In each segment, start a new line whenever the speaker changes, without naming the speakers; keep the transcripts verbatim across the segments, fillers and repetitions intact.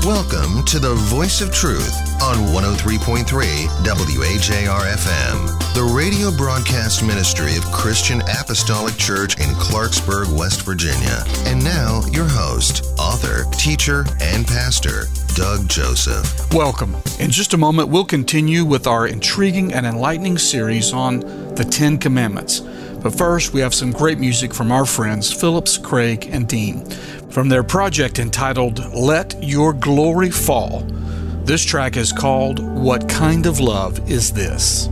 Welcome to the Voice of Truth on one oh three point three W A J R F M, the radio broadcast ministry of Christian Apostolic Church in Clarksburg, West Virginia. And now, your host, author, teacher, and pastor, Doug Joseph.
Welcome. In just a moment, we'll continue with our intriguing and enlightening series on the Ten Commandments. But first, we have some great music from our friends Phillips, Craig, and Dean from their project entitled Let Your Glory Fall. This track is called What Kind of Love Is This?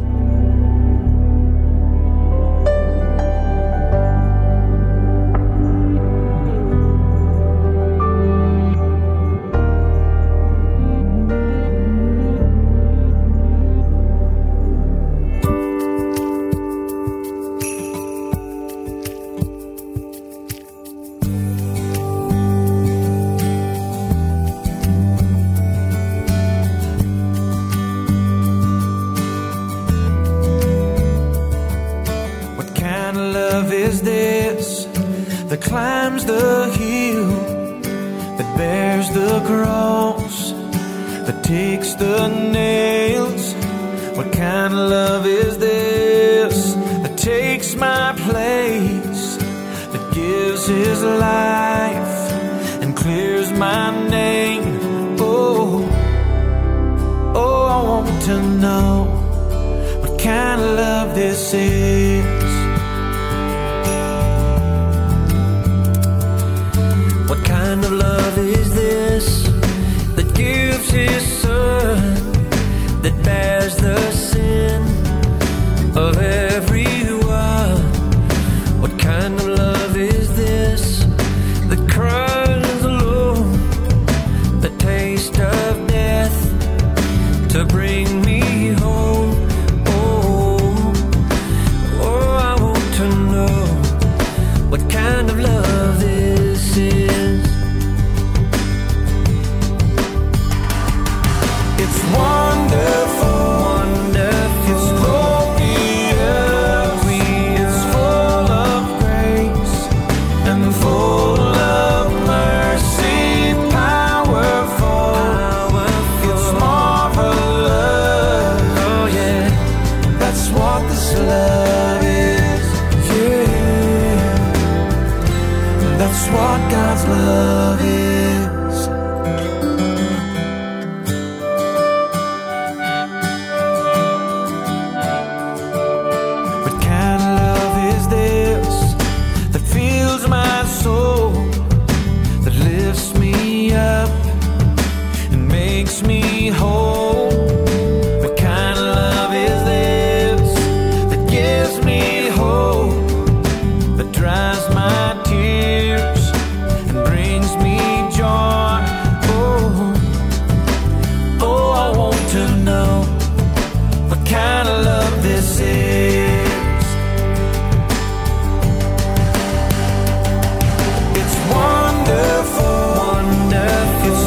Climbs the hill that bears the cross, that takes the nails. What kind of love is this that takes my place, that gives his life and clears my name? Oh, oh, I want to know what kind of love this is. What kind of love is this that gives his son, that bears the sin of everyone? What kind of love is this that cries alone, the taste of death to bring me home? Oh, oh, I want to know what kind of love this is. It's wonderful, wonderful, it's glorious, it's full of grace and full of mercy, powerful, powerful. It's marvelous, oh yeah, that's what this love is, yeah, that's what God's love is. Me whole. What kind of love is this that gives me hope, that dries my tears and brings me joy? Oh, oh, I want to know what kind of love this is. It's wonderful, wonderful, it's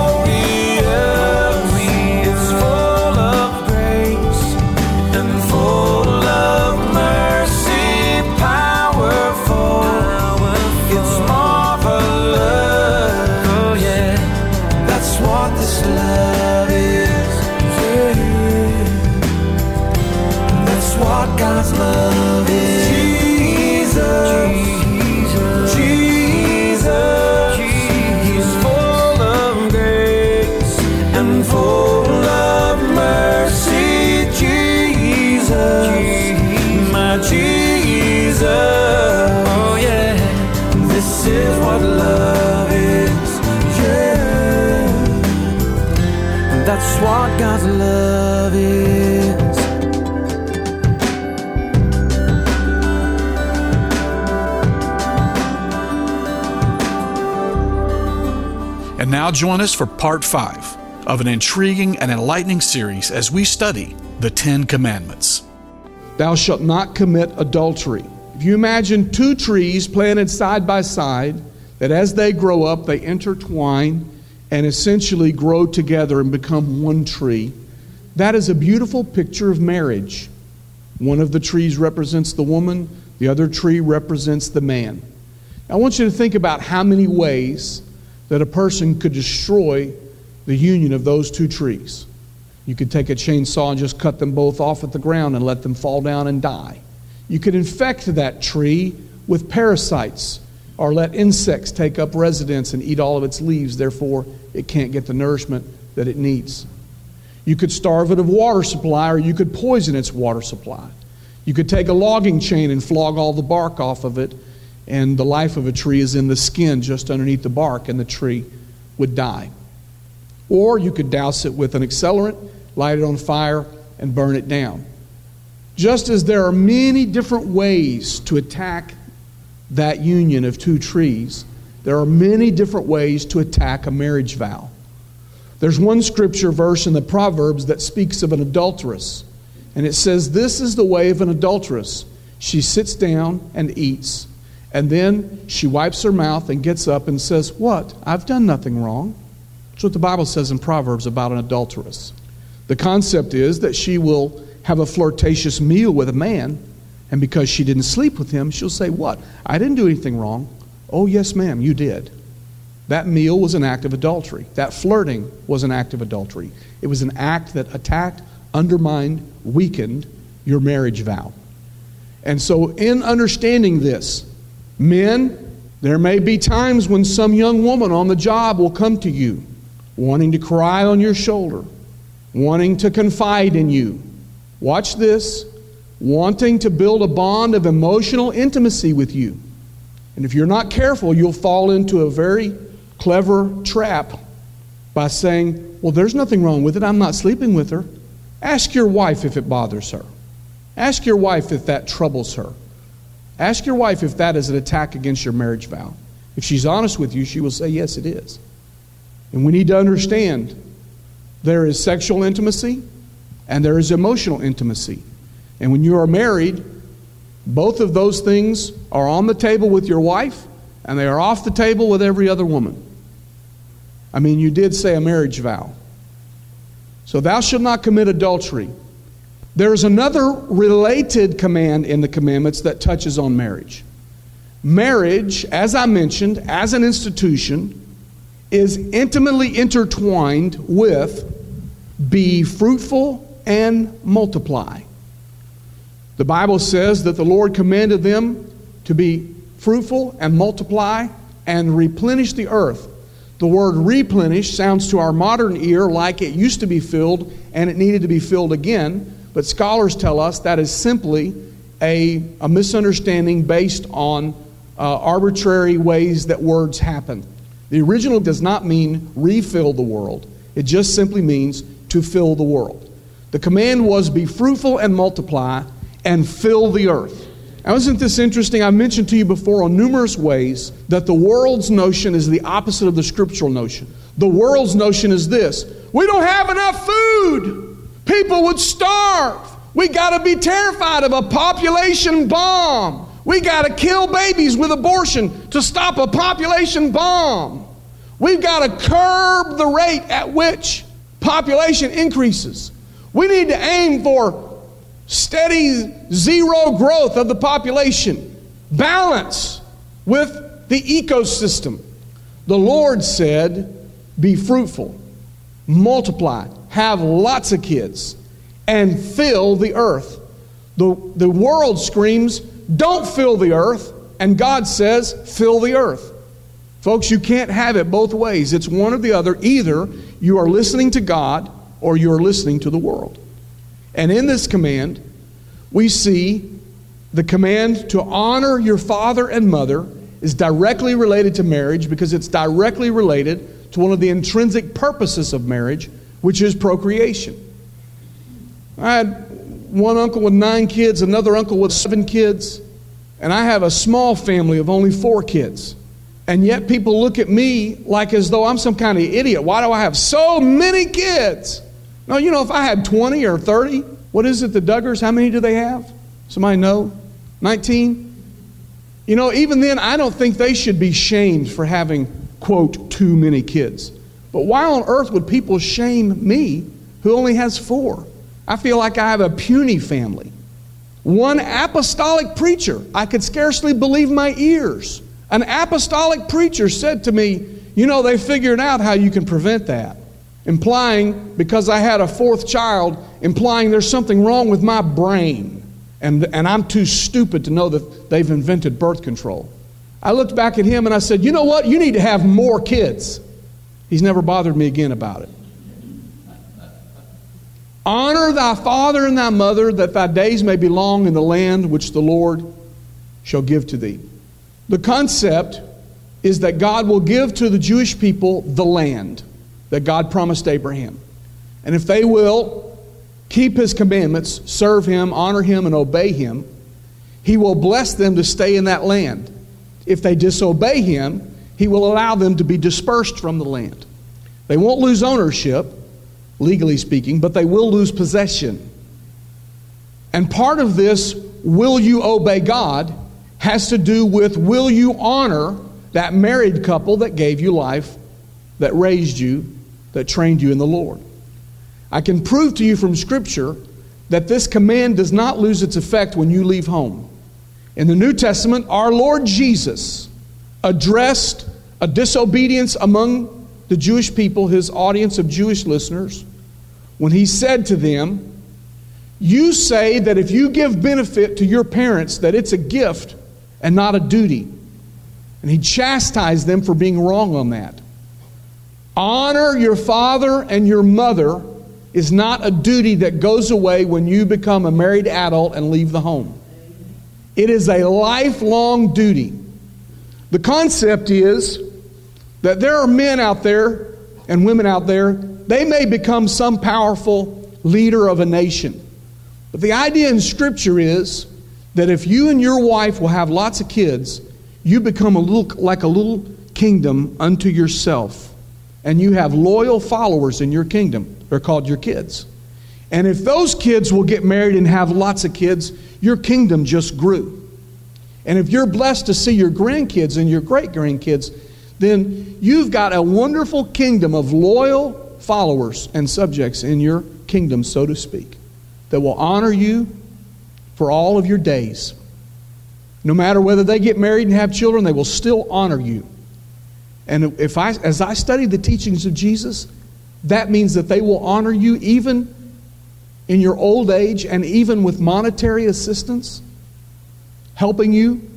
God's love is. Jesus, Jesus, Jesus, He's full of grace and full of mercy. Jesus, my Jesus, oh yeah, this is what love is, yeah, that's what God's love is.
And now join us for part five of an intriguing and enlightening series as we study the Ten Commandments.
Thou shalt not commit adultery. If you imagine two trees planted side by side, that as they grow up, they intertwine and essentially grow together and become one tree, that is a beautiful picture of marriage. One of the trees represents the woman, the other tree represents the man. I want you to think about how many ways that a person could destroy the union of those two trees. You could take a chainsaw and just cut them both off at the ground and let them fall down and die. You could infect that tree with parasites or let insects take up residence and eat all of its leaves. Therefore, it can't get the nourishment that it needs. You could starve it of water supply, or you could poison its water supply. You could take a logging chain and flog all the bark off of it, and the life of a tree is in the skin just underneath the bark, and the tree would die. Or you could douse it with an accelerant, light it on fire, and burn it down. Just as there are many different ways to attack that union of two trees, there are many different ways to attack a marriage vow. There's one scripture verse in the Proverbs that speaks of an adulteress. And it says, "This is the way of an adulteress. She sits down and eats. And then she wipes her mouth and gets up and says, 'What? I've done nothing wrong.'" That's what the Bible says in Proverbs about an adulteress. The concept is that she will have a flirtatious meal with a man, and because she didn't sleep with him, she'll say, "What? I didn't do anything wrong." "Oh, yes, ma'am, you did." That meal was an act of adultery. That flirting was an act of adultery. It was an act that attacked, undermined, weakened your marriage vow. And so in understanding this, men, there may be times when some young woman on the job will come to you wanting to cry on your shoulder, wanting to confide in you. Watch this. Wanting to build a bond of emotional intimacy with you. And if you're not careful, you'll fall into a very clever trap by saying, "Well, there's nothing wrong with it. I'm not sleeping with her." Ask your wife if it bothers her. Ask your wife if that troubles her. Ask your wife if that is an attack against your marriage vow. If she's honest with you, she will say, "Yes, it is." And we need to understand there is sexual intimacy and there is emotional intimacy. And when you are married, both of those things are on the table with your wife, and they are off the table with every other woman. I mean, you did say a marriage vow. So thou shalt not commit adultery. There is another related command in the commandments that touches on marriage. Marriage, as I mentioned, as an institution, is intimately intertwined with be fruitful and multiply. The Bible says that the Lord commanded them to be fruitful and multiply and replenish the earth. The word replenish sounds to our modern ear like it used to be filled and it needed to be filled again, but scholars tell us that is simply a, a misunderstanding based on uh, arbitrary ways that words happen. The original does not mean refill the world. It just simply means to fill the world. The command was be fruitful and multiply and fill the earth. Now, isn't this interesting? I've mentioned to you before on numerous ways that the world's notion is the opposite of the scriptural notion. The world's notion is this: we don't have enough food. People would starve. We got to be terrified of a population bomb. We got to kill babies with abortion to stop a population bomb. We've got to curb the rate at which population increases. We need to aim for steady zero growth of the population. Balance with the ecosystem. The Lord said, be fruitful, multiply, have lots of kids, and fill the earth. The, the world screams, don't fill the earth, and God says, fill the earth. Folks, you can't have it both ways. It's one or the other. Either you are listening to God or you are listening to the world. And in this command, we see the command to honor your father and mother is directly related to marriage because it's directly related to one of the intrinsic purposes of marriage, which is procreation. I had one uncle with nine kids, another uncle with seven kids, and I have a small family of only four kids. And yet people look at me like as though I'm some kind of idiot. Why do I have so many kids? No, you know, if I had twenty or thirty, what is it, the Duggars, how many do they have? Somebody know? nineteen? You know, even then, I don't think they should be shamed for having, quote, too many kids. But why on earth would people shame me who only has four? I feel like I have a puny family. One apostolic preacher, I could scarcely believe my ears. An apostolic preacher said to me, you know, they figured out how you can prevent that. implying, because I had a fourth child, implying there's something wrong with my brain, and, and I'm too stupid to know that they've invented birth control. I looked back at him and I said, you know what? You need to have more kids. He's never bothered me again about it. Honor thy father and thy mother, that thy days may be long in the land which the Lord shall give to thee. The concept is that God will give to the Jewish people the land that God promised Abraham. And if they will keep His commandments, serve Him, honor Him, and obey Him, He will bless them to stay in that land. If they disobey Him, He will allow them to be dispersed from the land. They won't lose ownership, legally speaking, but they will lose possession. And part of this, will you obey God, has to do with, will you honor that married couple that gave you life, that raised you, that trained you in the Lord? I can prove to you from Scripture that this command does not lose its effect when you leave home. In the New Testament, our Lord Jesus addressed a disobedience among the Jewish people, His audience of Jewish listeners, when He said to them, you say that if you give benefit to your parents, that it's a gift and not a duty. And He chastised them for being wrong on that. Honor your father and your mother is not a duty that goes away when you become a married adult and leave the home. It is a lifelong duty. The concept is that there are men out there and women out there, they may become some powerful leader of a nation. But the idea in Scripture is that if you and your wife will have lots of kids, you become a little like a little kingdom unto yourself. And you have loyal followers in your kingdom. They're called your kids. And if those kids will get married and have lots of kids, your kingdom just grew. And if you're blessed to see your grandkids and your great-grandkids, then you've got a wonderful kingdom of loyal followers and subjects in your kingdom, so to speak, that will honor you for all of your days. No matter whether they get married and have children, they will still honor you. And if I, as I study the teachings of Jesus, that means that they will honor you even in your old age and even with monetary assistance, helping you.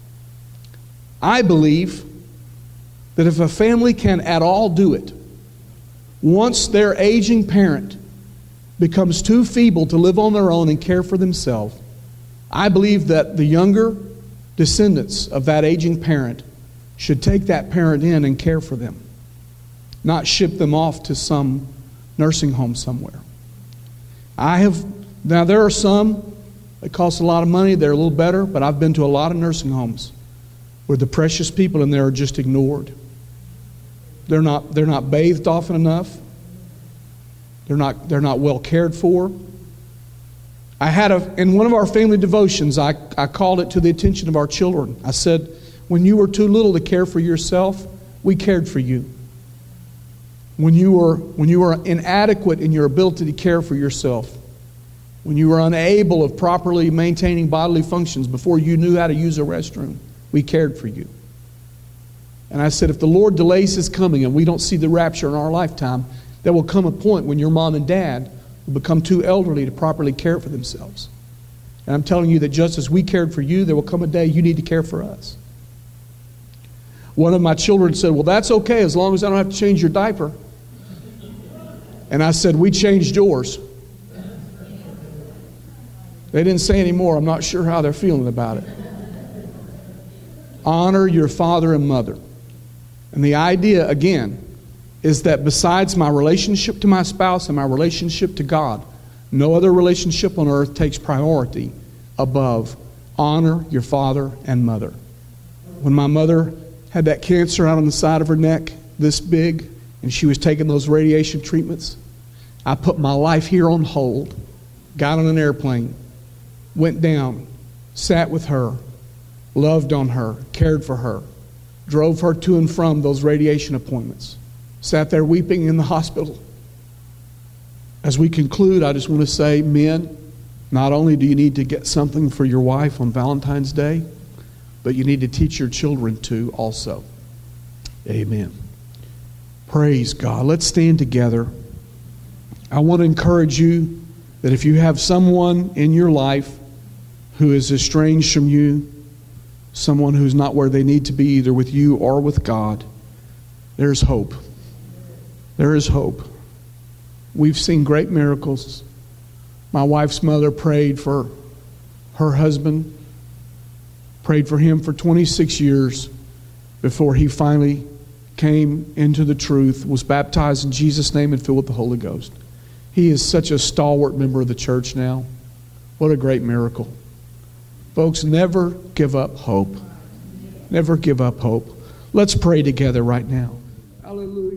I believe that if a family can at all do it, once their aging parent becomes too feeble to live on their own and care for themselves, I believe that the younger descendants of that aging parent should take that parent in and care for them, not ship them off to some nursing home somewhere. I have, now there are some that cost a lot of money, they're a little better, but I've been to a lot of nursing homes where the precious people in there are just ignored. They're not, they're not bathed often enough. They're not, they're not well cared for. I had a, in one of our family devotions, I, I called it to the attention of our children. I said, when you were too little to care for yourself, we cared for you. When you were, when you were inadequate in your ability to care for yourself, when you were unable of properly maintaining bodily functions before you knew how to use a restroom, we cared for you. And I said, if the Lord delays His coming and we don't see the rapture in our lifetime, there will come a point when your mom and dad will become too elderly to properly care for themselves. And I'm telling you that just as we cared for you, there will come a day you need to care for us. One of my children said, well, that's okay as long as I don't have to change your diaper. And I said, we changed yours. They didn't say any more. I'm not sure how they're feeling about it. Honor your father and mother. And the idea, again, is that besides my relationship to my spouse and my relationship to God, no other relationship on earth takes priority above honor your father and mother. When my mother had that cancer out on the side of her neck, this big, and she was taking those radiation treatments, I put my life here on hold, got on an airplane, went down, sat with her, loved on her, cared for her, drove her to and from those radiation appointments, sat there weeping in the hospital. As we conclude, I just want to say, men, not only do you need to get something for your wife on Valentine's Day, but you need to teach your children to also. Amen. Praise God. Let's stand together. I want to encourage you that if you have someone in your life who is estranged from you, someone who's not where they need to be, either with you or with God, there's hope. There is hope. We've seen great miracles. My wife's mother prayed for her husband, prayed for him for twenty-six years before he finally came into the truth, was baptized in Jesus' name and filled with the Holy Ghost. He is such a stalwart member of the church now. What a great miracle. Folks, never give up hope. Never give up hope. Let's pray together right now. Hallelujah.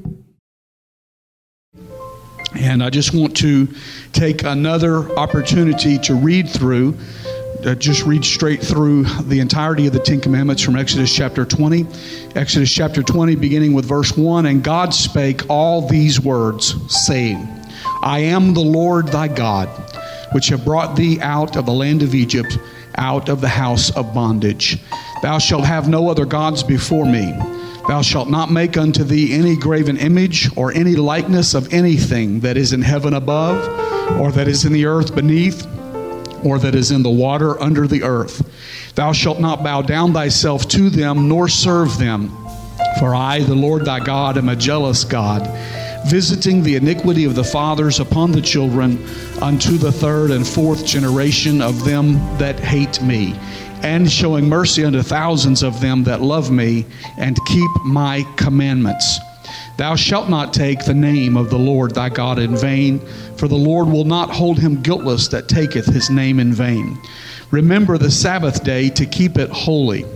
And I just want to take another opportunity to read through, uh, just read straight through the entirety of the Ten Commandments from Exodus chapter twenty. Exodus chapter twenty, beginning with verse one. And God spake all these words, saying, I am the Lord thy God, which have brought thee out of the land of Egypt, out of the house of bondage. Thou shalt have no other gods before me. Thou shalt not make unto thee any graven image or any likeness of anything that is in heaven above, or that is in the earth beneath, or that is in the water under the earth. Thou shalt not bow down thyself to them, nor serve them. For I, the Lord thy God, am a jealous God, visiting the iniquity of the fathers upon the children unto the third and fourth generation of them that hate me, and showing mercy unto thousands of them that love me and keep my commandments. Thou shalt not take the name of the Lord thy God in vain, for the Lord will not hold him guiltless that taketh his name in vain. Remember the Sabbath day to keep it holy.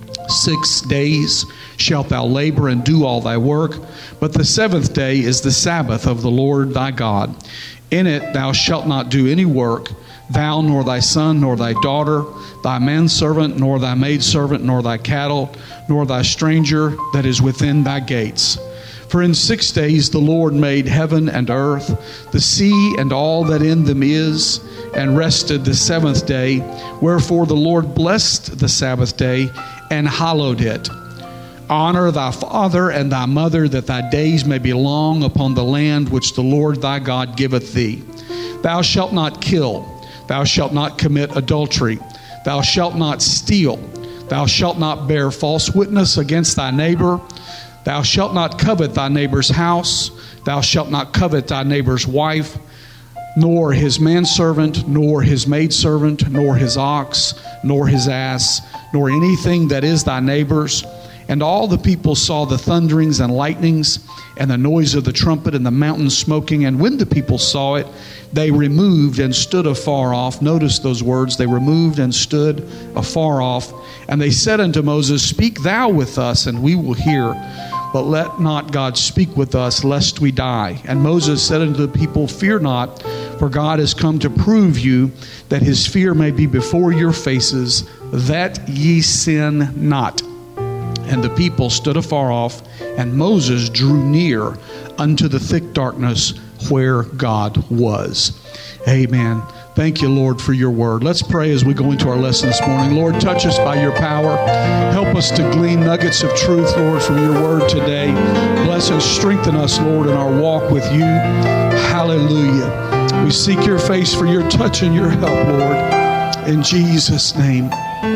Six days shalt thou labor and do all thy work, but the seventh day is the Sabbath of the Lord thy God. In it thou shalt not do any work, thou nor thy son nor thy daughter, thy manservant nor thy maidservant nor thy cattle, nor thy stranger that is within thy gates. For in six days the Lord made heaven and earth, the sea and all that in them is, and rested the seventh day. Wherefore the Lord blessed the Sabbath day and hallowed it. Honor thy father and thy mother, that thy days may be long upon the land which the Lord thy God giveth thee. Thou shalt not kill. Thou shalt not commit adultery. Thou shalt not steal. Thou shalt not bear false witness against thy neighbor. Thou shalt not covet thy neighbor's house. Thou shalt not covet thy neighbor's wife, nor his manservant, nor his maidservant, nor his ox, nor his ass, nor anything that is thy neighbor's. And all the people saw the thunderings and lightnings, and the noise of the trumpet, and the mountain smoking. And when the people saw it, they removed and stood afar off. Notice those words. They removed and stood afar off. And they said unto Moses, Speak thou with us, and we will hear. But let not God speak with us, lest we die. And Moses said unto the people, Fear not, for God is come to prove you, that his fear may be before your faces, that ye sin not. And the people stood afar off, and Moses drew near unto the thick darkness where God was. Amen. Thank you, Lord, for your word. Let's pray as we go into our lesson this morning. Lord, touch us by your power. Help us to glean nuggets of truth, Lord, from your word today. Bless and strengthen us, Lord, in our walk with you. Hallelujah. We seek your face for your touch and your help, Lord. In Jesus' name,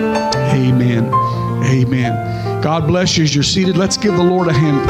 amen. Amen. God bless you as you're seated. Let's give the Lord a hand.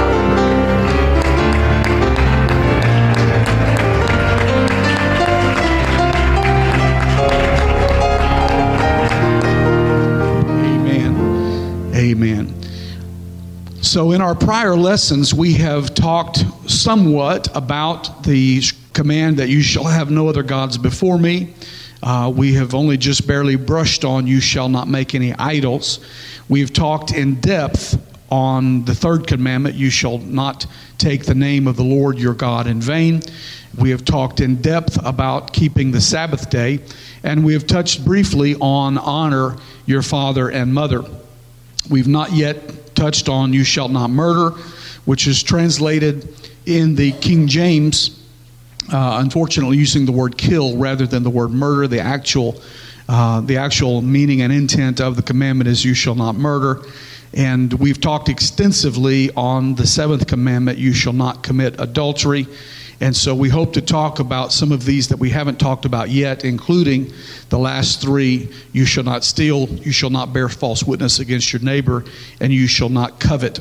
Amen. Amen. So in our prior lessons, we have talked somewhat about the command that you shall have no other gods before me. Uh, we have only just barely brushed on you shall not make any idols. We've talked in depth on the third commandment, you shall not take the name of the Lord your God in vain. We have talked in depth about keeping the Sabbath day, and we have touched briefly on honor your father and mother. We've not yet touched on you shall not murder, which is translated in the King James Uh, unfortunately, using the word kill rather than the word murder. The actual, uh, the actual meaning and intent of the commandment is you shall not murder. And we've talked extensively on the seventh commandment, you shall not commit adultery. And so we hope to talk about some of these that we haven't talked about yet, including the last three: you shall not steal, you shall not bear false witness against your neighbor, and you shall not covet.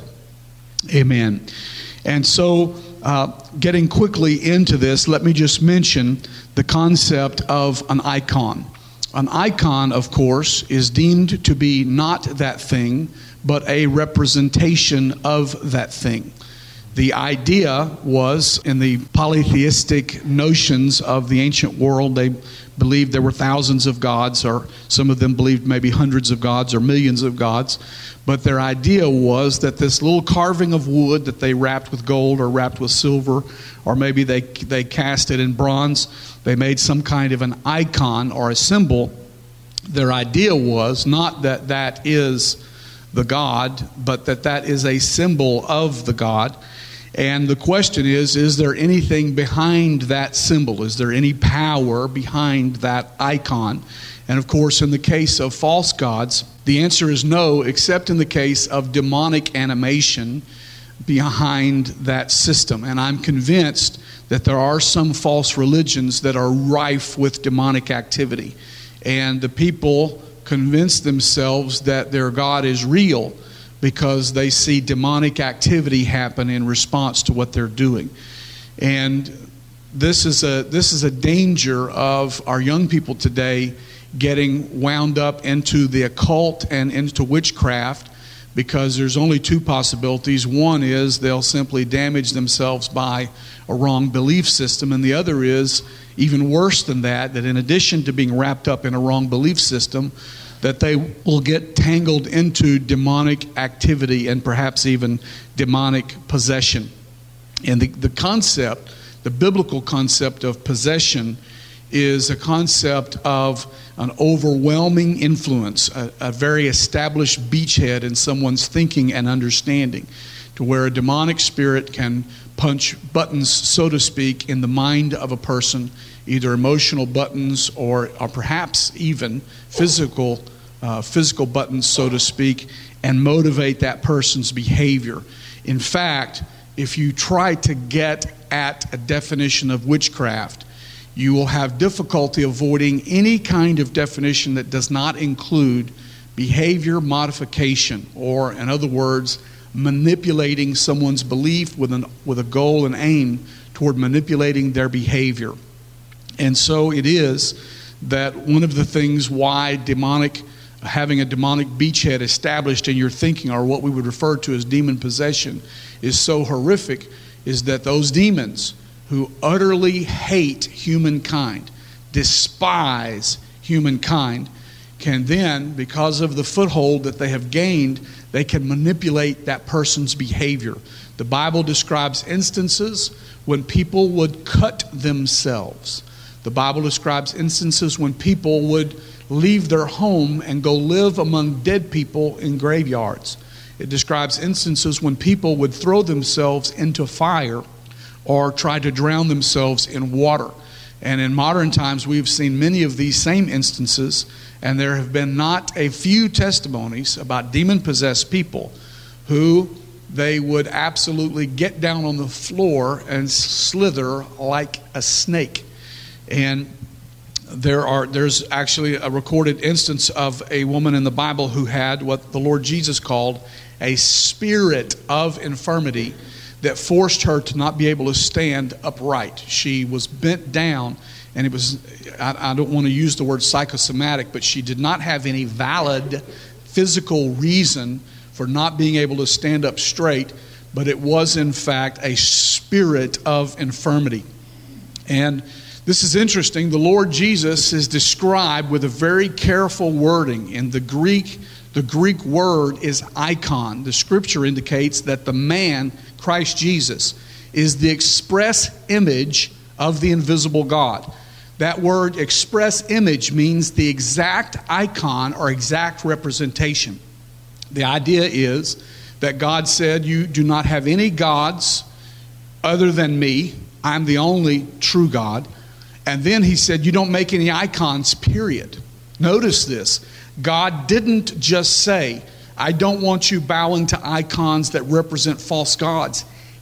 Amen. And so uh, getting quickly into this, let me just mention the concept of an icon. An icon, of course, is deemed to be not that thing, but a representation of that thing. The idea was, in the polytheistic notions of the ancient world, they believed there were thousands of gods, or some of them believed maybe hundreds of gods or millions of gods. But their idea was that this little carving of wood that they wrapped with gold or wrapped with silver, or maybe they they cast it in bronze, they made some kind of an icon or a symbol. Their idea was not that that is the God, but that that is a symbol of the God. And the question is, is there anything behind that symbol? Is there any power behind that icon? And of course, in the case of false gods, the answer is no, except in the case of demonic animation behind that system. And I'm convinced that there are some false religions that are rife with demonic activity. And the people convince themselves that their God is real because they see demonic activity happen in response to what they're doing. And this is a this is a danger of our young people today getting wound up into the occult and into witchcraft, because there's only two possibilities. One is they'll simply damage themselves by a wrong belief system, and the other is even worse than that, that in addition to being wrapped up in a wrong belief system, that they will get tangled into demonic activity and perhaps even demonic possession. And the, the concept, the biblical concept of possession, is a concept of an overwhelming influence, a, a very established beachhead in someone's thinking and understanding, to where a demonic spirit can punch buttons, so to speak, in the mind of a person, either emotional buttons or, or perhaps even physical uh, physical buttons, so to speak, and motivate that person's behavior. In fact, if you try to get at a definition of witchcraft, you will have difficulty avoiding any kind of definition that does not include behavior modification, or in other words, manipulating someone's belief with an with a goal and aim toward manipulating their behavior. And so it is that one of the things why demonic having a demonic beachhead established in your thinking, or what we would refer to as demon possession, is so horrific, is that those demons who utterly hate humankind, despise humankind, can then, because of the foothold that they have gained, they can manipulate that person's behavior. The Bible describes instances when people would cut themselves. The Bible describes instances when people would leave their home and go live among dead people in graveyards. It describes instances when people would throw themselves into fire or try to drown themselves in water. And in modern times, we've seen many of these same instances, and there have been not a few testimonies about demon-possessed people who they would absolutely get down on the floor and slither like a snake. And there are there's actually a recorded instance of a woman in the Bible who had what the Lord Jesus called a spirit of infirmity that forced her to not be able to stand upright. She was bent down, and it was, I, I don't want to use the word psychosomatic, but she did not have any valid physical reason for not being able to stand up straight, but it was in fact a spirit of infirmity. And this is interesting. The Lord Jesus is described with a very careful wording. In the Greek, the Greek word is icon. The scripture indicates that the man, Christ Jesus, is the express image of the invisible God. That word express image means the exact icon or exact representation. The idea is that God said, you do not have any gods other than me. I'm the only true God. And then he said, you don't make any icons, period. Notice this. God didn't just say, I don't want you bowing to icons that represent false gods.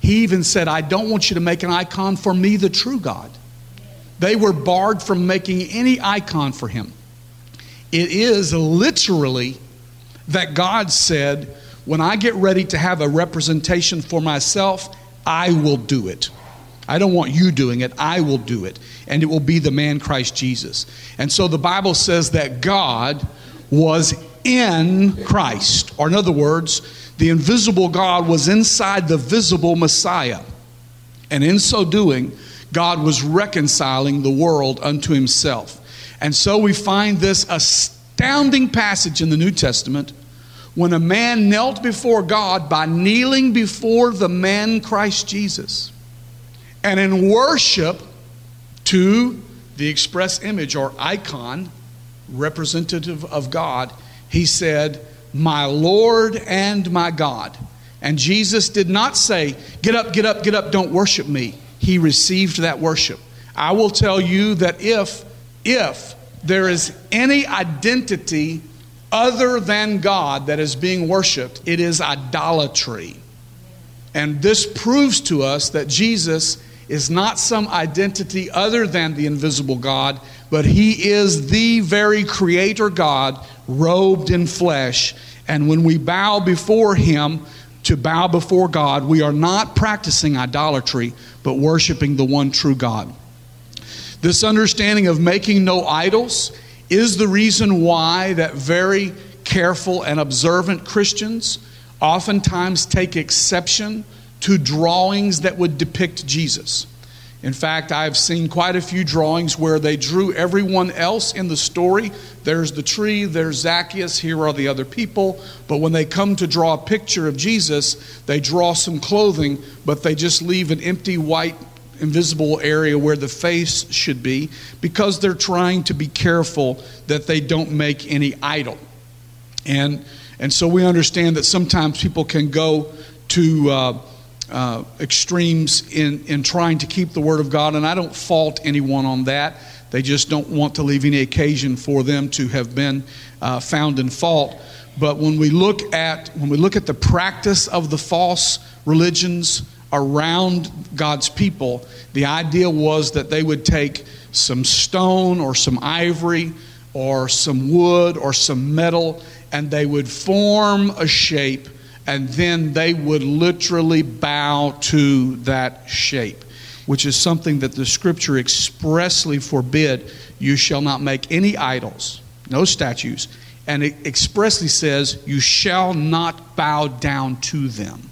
He even said, I don't want you to make an icon for me, the true God. They were barred from making any icon for him. It is literally that God said, when I get ready to have a representation for myself, I will do it. I don't want you doing it. I will do it. And it will be the man Christ Jesus. And so the Bible says that God was in Christ. Or in other words, the invisible God was inside the visible Messiah. And in so doing, God was reconciling the world unto himself. And so we find this astounding passage in the New Testament when a man knelt before God by kneeling before the man Christ Jesus. And in worship to the express image or icon representative of God, he said, my Lord and my God. And Jesus did not say, get up, get up, get up, don't worship me. He received that worship. I will tell you that if, if there is any identity other than God that is being worshiped, it is idolatry. And this proves to us that Jesus is not some identity other than the invisible God, but he is the very creator God robed in flesh. And when we bow before him, to bow before God, we are not practicing idolatry, but worshiping the one true God. This understanding of making no idols is the reason why that very careful and observant Christians oftentimes take exception to drawings that would depict Jesus. In fact, I've seen quite a few drawings where they drew everyone else in the story. There's the tree, there's Zacchaeus, here are the other people. But when they come to draw a picture of Jesus, they draw some clothing, but they just leave an empty white invisible area where the face should be, because they're trying to be careful that they don't make any idol. And and so we understand that sometimes people can go to uh, uh, extremes in, in trying to keep the Word of God, and I don't fault anyone on that. They just don't want to leave any occasion for them to have been uh, found in fault. But when we look at when we look at the practice of the false religions around God's people, the idea was that they would take some stone or some ivory or some wood or some metal, and they would form a shape, and then they would literally bow to that shape, which is something that the Scripture expressly forbid. You shall not make any idols, no statues, and it expressly says you shall not bow down to them.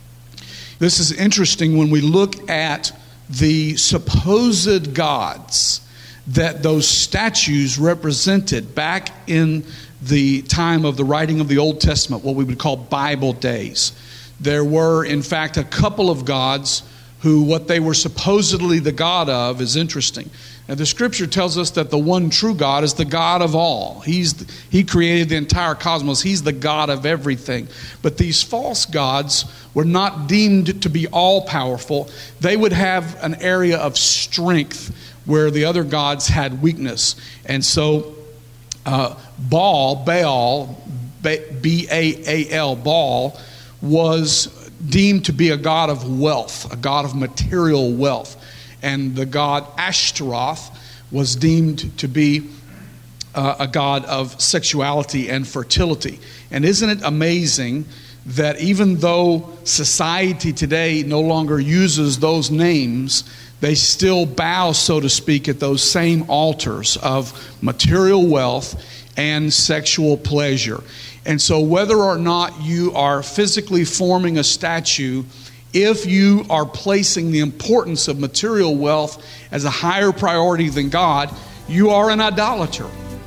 This is interesting when we look at the supposed gods that those statues represented back in the time of the writing of the Old Testament, what we would call Bible days. There were, in fact, a couple of gods who what they were supposedly the God of is interesting. Now, the Scripture tells us that the one true God is the God of all. He's the, He created the entire cosmos. He's the God of everything. But these false gods were not deemed to be all-powerful. They would have an area of strength where the other gods had weakness. And so uh, Baal, Baal, B A A L, Baal, was deemed to be a god of wealth, a god of material wealth. And the god Ashtaroth was deemed to be uh, a god of sexuality and fertility. And isn't it amazing that even though society today no longer uses those names, they still bow, so to speak, at those same altars of material wealth and sexual pleasure. And so whether or not you are physically forming a statue, if you are placing the importance of material wealth as a higher priority than God, you are an idolater.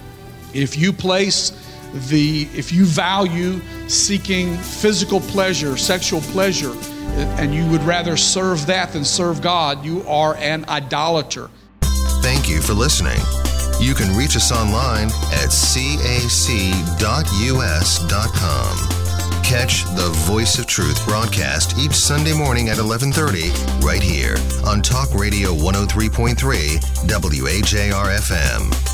If you place the, if you value seeking physical pleasure, sexual pleasure, and you would rather serve that than serve God, you are an idolater.
Thank you for listening. You can reach us online at c a c dot u s dot com. Catch the Voice of Truth broadcast each Sunday morning at eleven thirty right here on Talk Radio one oh three point three W A J R F M.